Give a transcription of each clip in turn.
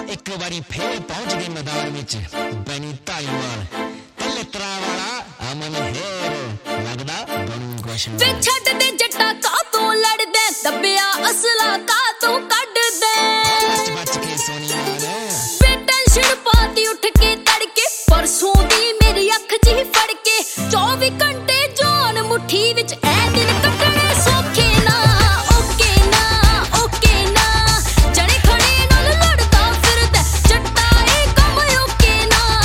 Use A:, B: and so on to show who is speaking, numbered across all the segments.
A: एक बारी फिर पहुंच गई मैदान विच बनी धालीवाल ते लतरा वाला अमन हेर लगदा बनू कुछ
B: वे छड्ड दे जट्टा का तू लड़दे दबिया असला का तू कढ दे
A: बच के सोनिया ने
B: वे टेंशन पाती उठ के तड़के परसों दी मेरी अख च ही फड़ के 24 घंटे जान मुट्ठी विच ऐ दिन कटणे सौखे ना ओके ना जड़े खड़े नाल लड़दा फिरदा जट्टा ए कम ओके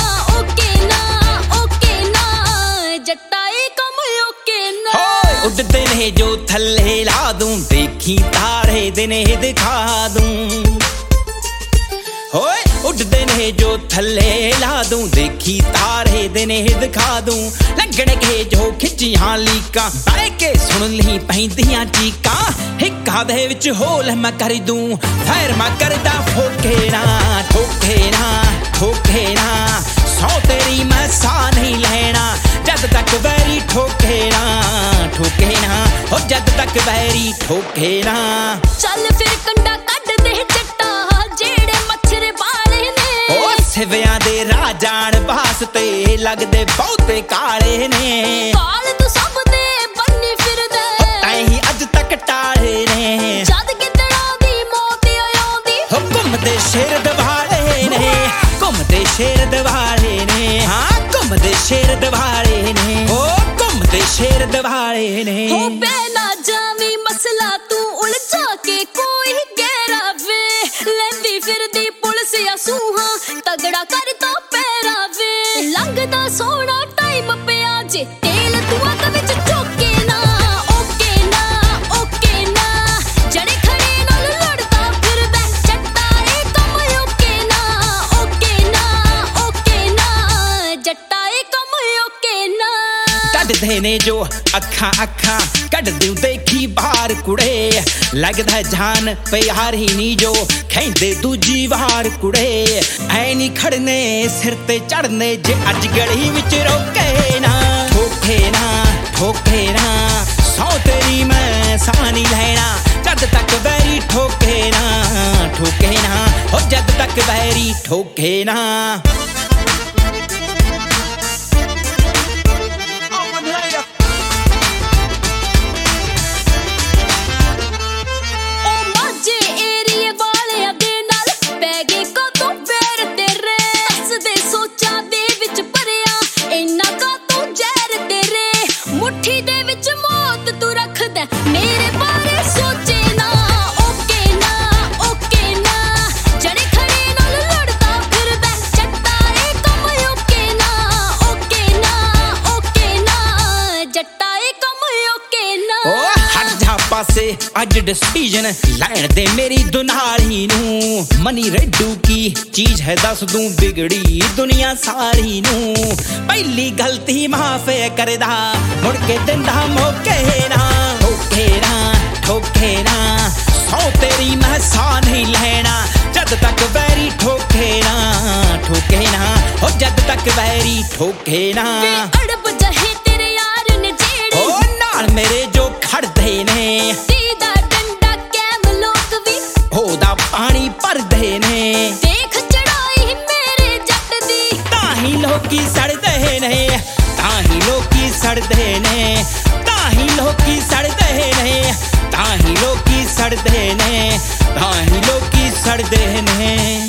B: ना जट्टा ए कम ओके ना
C: उड़ते ने जो थल्ले ला दूं देखी तारे दिन दिखा दूं होए उड़ते ने जो थल्ले ला दूं देखी तारे दिन दिखा दूं लगण के जो खिचियां लीका बह के सुन ली पैंदियां चीका हिक्का दे विच होल मैं कर दूं फैर मैं करदा ठोके ना सौ तेरी मैं सा नहीं लेना जद तक वैरी ठोके ना हो जद तक वैरी ठोके ना
B: चल फिर कंडा कढ दे जट्टा जेड़े मच्छर वाले ने
C: ओ सिवियां दे राजान वास्ते लगदे बहुते काले ने
B: काल तू सब दे बन्नी फिरदे
C: तैं अज तक टाले ने
B: जद कितना दी मौत आयोंदी
C: घुमदे शेर दवाले ने घुमदे शेर दवाले ने हाँ घुमदे शेर दवाले ने ओ घुमदे शेर दवाले ने
B: हो बेना जावी मसला तू उलझा के कोई गहरा वे लेंदी फिरदी पुलिस या सूहा तगड़ा करता पैरा वे लंघदा सोना टाइम पिया जे तेल तू अग विच चोके ना ओके ना जड़े खड़े नाल लड़दा फिरदा जट्टा ए कम ओके ना जट्टा ए कम ओके ना
C: कढदे ने जो अखां कढ दूं देखी बाहर कुड़े लगदा जान प्यारी नी जो खेंदे दूजी वार कुड़े ऐ नी खड़ने सिर ते चढ़ने जे अज गली विच रोके ना ठोके ना सौ तेरी मैं सा नहीं लेना जद तक वैरी ठोके ना हो जद तक वैरी ठोके ना
B: मेरे बारे सोचे ना ओके ना जड़े खड़े नाल लड़दा फिरदा जट्टा ए कम ओके ना जट्टा ए कम ओके ना
C: ओ हट जा पासे अज डिसीजन लैण दे मेरी दुनाली नू मनी रेडू की चीज है दस दूं बिगड़ी दुनिया सारी नू पहली गलती माफे करदा मुड़ के दिंदा मौके ना ठोके ना सौ तेरी मैं सा नहीं लेना जद तक वैरी ठोके ना हो जद तक वैरी ठोके ना
B: अड़ब जहे तेरे यार ने जेड़े
C: ओ नाल मेरे जो खड़दे ने
B: सीधा डंडा कैम लोक भी
C: होदा पानी भरदे ने
B: देख चढ़ाई मेरे जट दी
C: ताही लोकी सड़दे ने ताही लोकी सड़दे ने ताही लोकी सड़दे ने ताही लोकी सड़दे ने ताही लोकी सड़दे ने